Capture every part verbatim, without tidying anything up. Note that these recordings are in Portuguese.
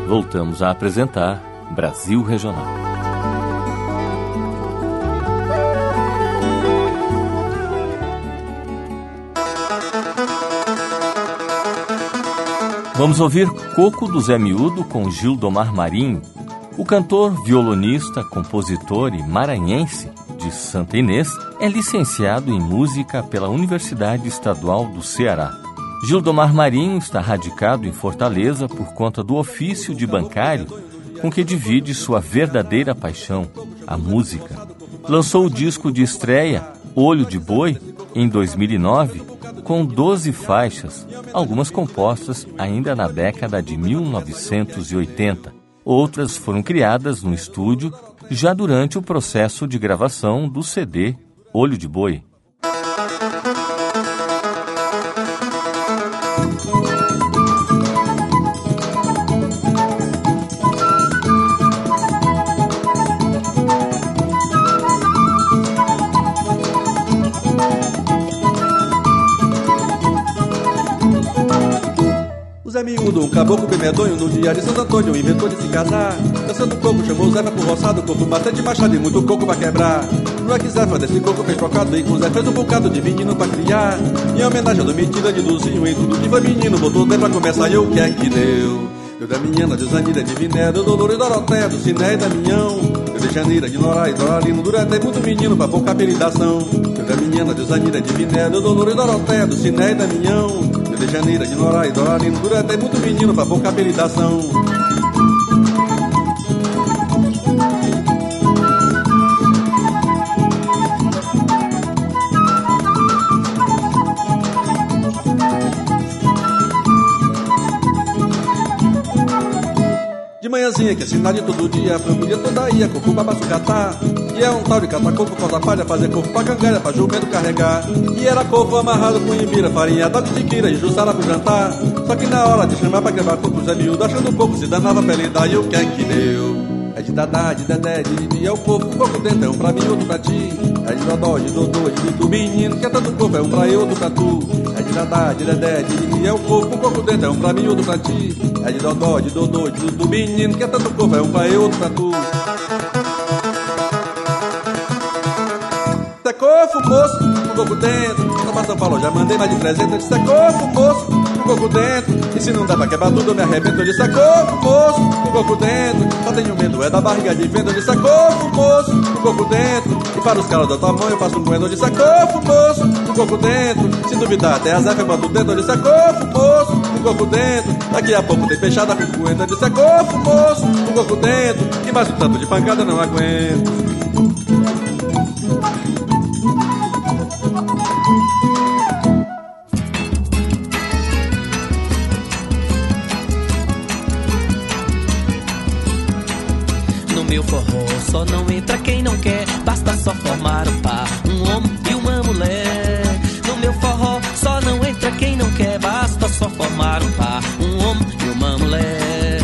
Voltamos a apresentar Brasil Regional. Vamos ouvir Coco do Zé Miúdo com Gildomar Marinho. O cantor, violonista, compositor e maranhense de Santa Inês é licenciado em música pela Universidade Estadual do Ceará. Gildomar Marinho está radicado em Fortaleza por conta do ofício de bancário com que divide sua verdadeira paixão, a música. Lançou o disco de estreia Olho de Boi em dois mil e nove, com doze faixas, algumas compostas ainda na década de mil novecentos e oitenta. Outras foram criadas no estúdio já durante o processo de gravação do C D Olho de Boi. Zé Miúdo, um caboclo bem medonho, no dia de Santo Antônio inventou de se casar. Dançando coco, chamou Zé pro roçado, coco bastante machado e muito coco pra quebrar. No é que Zé desse coco fez trocado e com Zé fez um bocado de menino pra criar. Em homenagem ao domitila de Luzinho, em tudo que foi menino, botou Zé pra começar e o que é que deu? Deu da Minhana, de Zanira, de Viné, do Dolor e Doroté, do Ciné e da Minhão. Deu de Janeira, de Norá e Doralino, Dureté, muito menino pra pouca apelidação. Deu da Minhana, de Zanira, de Viné, do Dolor e Doroté, do Ciné e da Minhão. De Janeira, de Norá e Doralino, Dureté, muito menino pra pouca apelidação. De manhãzinha, que é sinal de todo dia, a família toda ia, coco pra sucatá. E é um tal de catar coco, corta palha, fazer coco pra cangalha, pra jumento carregar. E era coco amarrado com imbira, farinha, dado de tiquira e jussara pro jantar. Só que na hora de chamar pra quebrar coco, Zé Miúdo achando pouco, se danava pra ele dar, e o que é que deu? É de dadá, de dedé, de didi, é o coco, um coco dentro, é um pra mim, outro pra ti. É de dodó, de dodô, de dudu, menino, que é tanto coco, é um pra eu, outro pra tu. É de dadá, de dedé, de didi, é o coco, um coco dentro, é um pra mim, outro pra ti. É de dodó, de dodô, de dudu, menino, que é tanto coco, é um pra eu, outro pra tu. Secofo, moço, com coco dentro. Pra São Paulo já mandei mais de presente. Eu disse, secofo, moço, com coco dentro. E se não dá pra quebrar tudo, eu me arrebento. Eu disse, secofo, moço, com coco dentro. Só tenho medo, é da barriga de vento. Eu disse, secofo, moço, com coco dentro. E para os caras da tua mão eu passo um coentro. Eu disse, secofo, moço, com coco dentro. Se duvidar, até a Zé foi quanto dentro. Eu disse, secofo, moço, com coco dentro. Daqui a pouco tem fechada com coentro. Eu disse, secofo, moço, com coco dentro. E mais um tanto de pancada eu não aguento. Meu forró só não entra quem não quer, basta só formar um par, um homem e uma mulher. No meu forró só não entra quem não quer, basta só formar um par, um homem e uma mulher.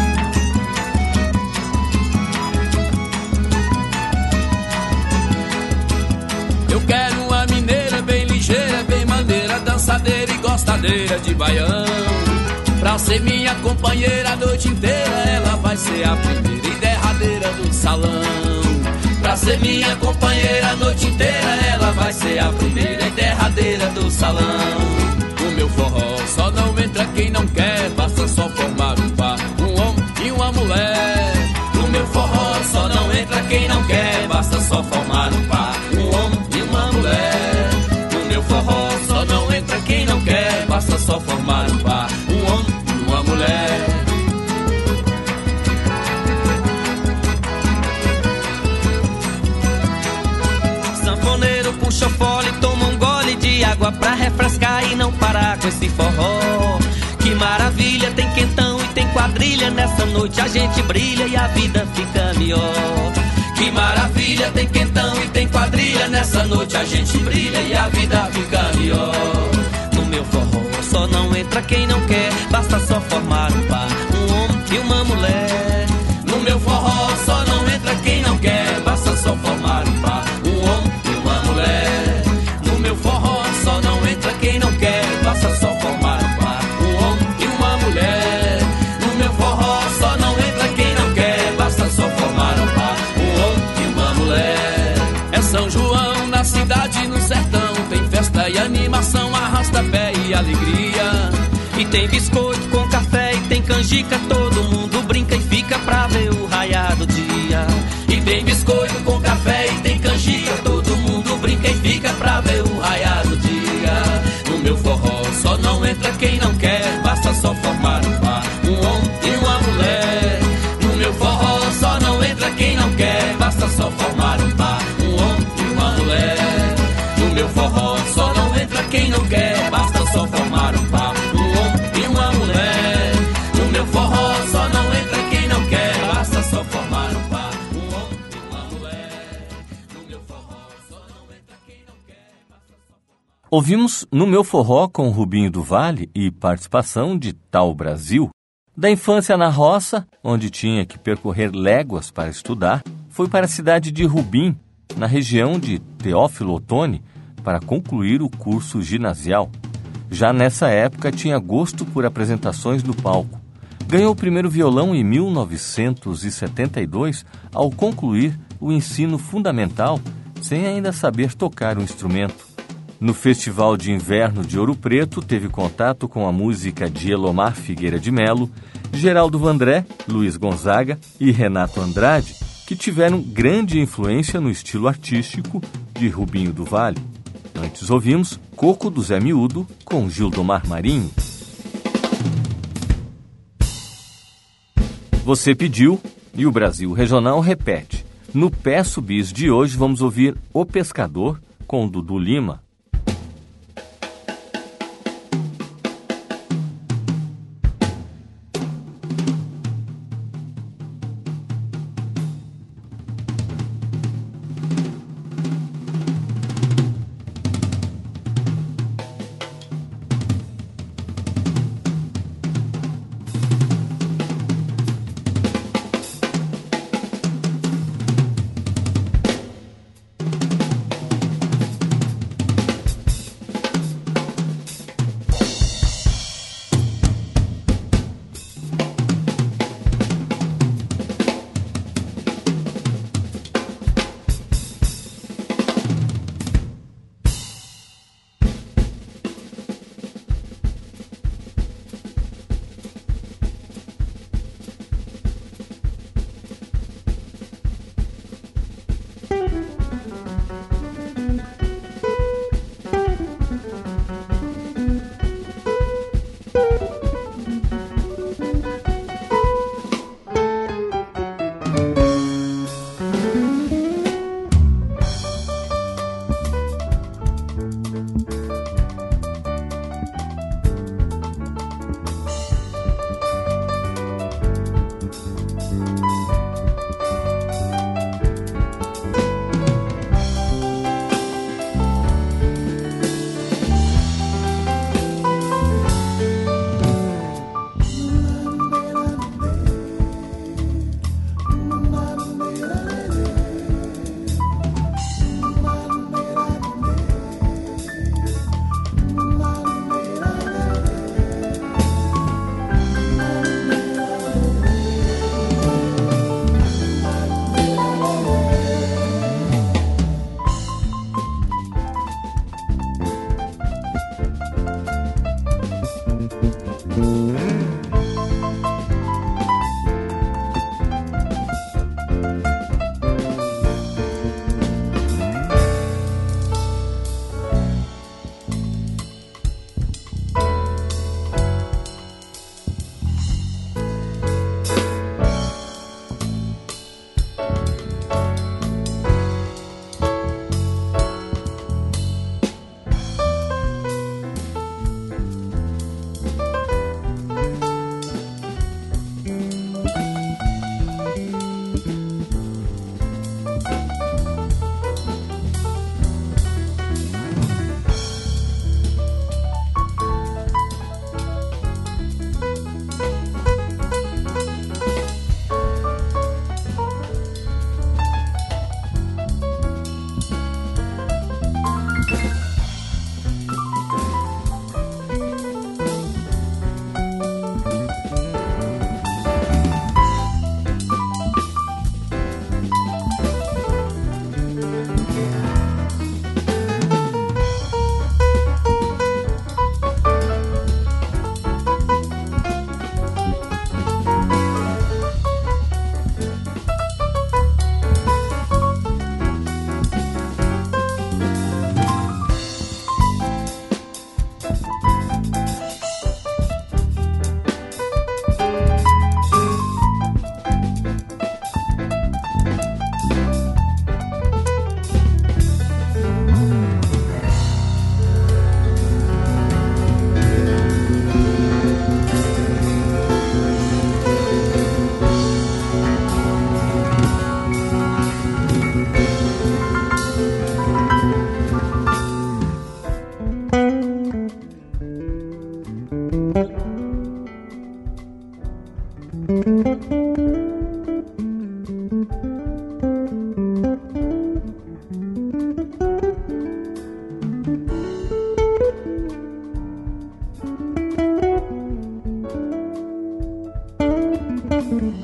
Eu quero uma mineira bem ligeira, bem maneira, dançadeira e gostadeira de baião. Pra ser minha companheira a noite inteira, ela vai ser a primeira e derradeira do salão. Pra ser minha companheira a noite inteira, ela vai ser a primeira e derradeira do salão. No meu forró só não entra quem não quer, basta só formar um par, um homem e uma mulher. No meu forró só não entra quem não quer, basta só formar um par, um homem e uma mulher. No meu forró só não entra quem não quer, basta só formar um par, um homem e uma mulher. Sanfoneiro puxa o fole, toma um gole de água pra refrescar e não parar com esse forró. Que maravilha, tem quentão e tem quadrilha, nessa noite a gente brilha e a vida fica melhor. Que maravilha, tem quentão e tem quadrilha, nessa noite a gente brilha e a vida fica melhor. No meu forró só não entra quem não quer, basta só formar um par, um homem e uma mulher. No meu forró só não entra quem não quer, basta só formar um par, um homem e uma mulher. No meu forró só não entra quem não quer, basta só formar um par, um homem e uma mulher. No meu forró só alegria. E tem biscoito com café e tem canjica, todo mundo brinca e fica pra ver o raiar do dia. E tem biscoito com café e tem canjica, todo mundo brinca e fica pra ver o raiar do dia. No meu forró só não entra quem não quer, basta só formar um par, um homem e uma mulher. No meu forró só não entra quem não quer, basta só formar um par, um homem e uma mulher. No meu forró só não entra quem não quer, basta só formar um par, um homem e uma mulher. No meu forró só não entra quem não quer, basta só formar um par, um homem e uma mulher. No meu forró só não entra quem não quer, basta só formar... Ouvimos No Meu Forró com Rubinho do Vale e participação de Tal Brasil. Da infância na roça, onde tinha que percorrer léguas para estudar, foi para a cidade de Rubim, na região de Teófilo Otoni, para concluir o curso ginasial. Já nessa época tinha gosto por apresentações no palco. Ganhou o primeiro violão em mil novecentos e setenta e dois ao concluir o ensino fundamental, sem ainda saber tocar o instrumento. No Festival de Inverno de Ouro Preto, teve contato com a música de Elomar Figueira de Melo, Geraldo Vandré, Luiz Gonzaga e Renato Andrade, que tiveram grande influência no estilo artístico de Rubinho do Vale. Antes ouvimos Coco do Zé Miúdo com Gildomar Marinho. Você pediu e o Brasil Regional repete. No Peço Bis de hoje vamos ouvir O Pescador com Dudu Lima.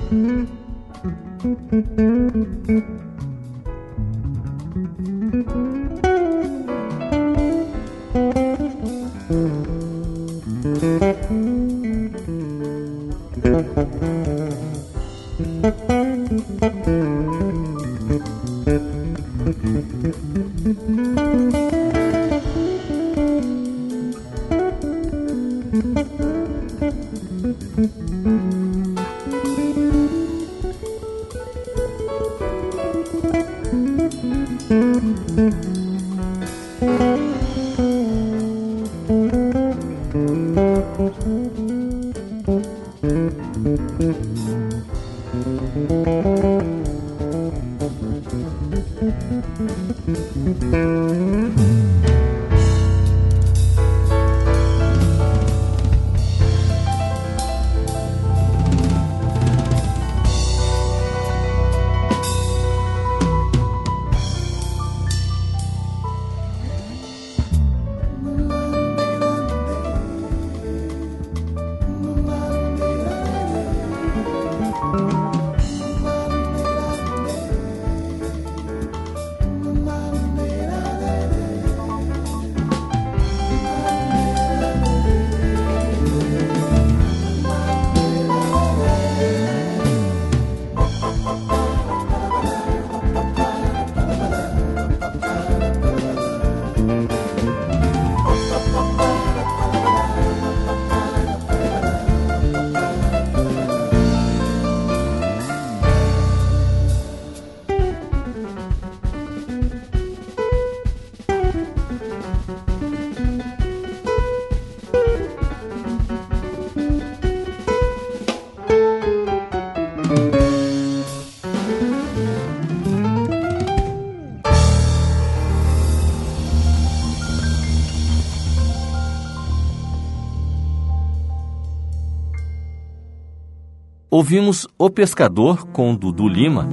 Ouvimos O Pescador com Dudu Lima.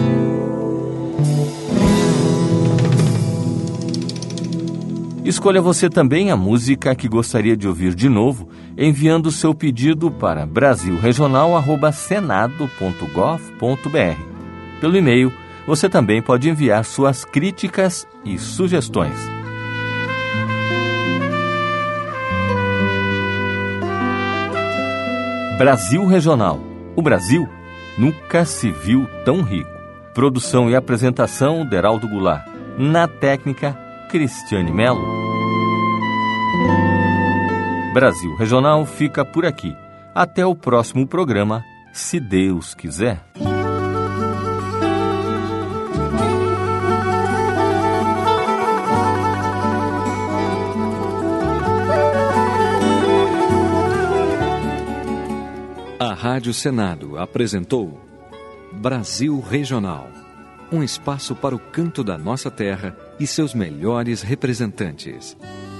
Escolha você também a música que gostaria de ouvir de novo, enviando seu pedido para brasil regional arroba senado ponto gov ponto br. Pelo e-mail, você também pode enviar suas críticas e sugestões. Brasil Regional. O Brasil nunca se viu tão rico. Produção e apresentação, Deraldo Goulart. Na técnica, Cristiane Melo. Brasil Regional fica por aqui. Até o próximo programa, se Deus quiser. A Rádio Senado apresentou Brasil Regional, um espaço para o canto da nossa terra e seus melhores representantes.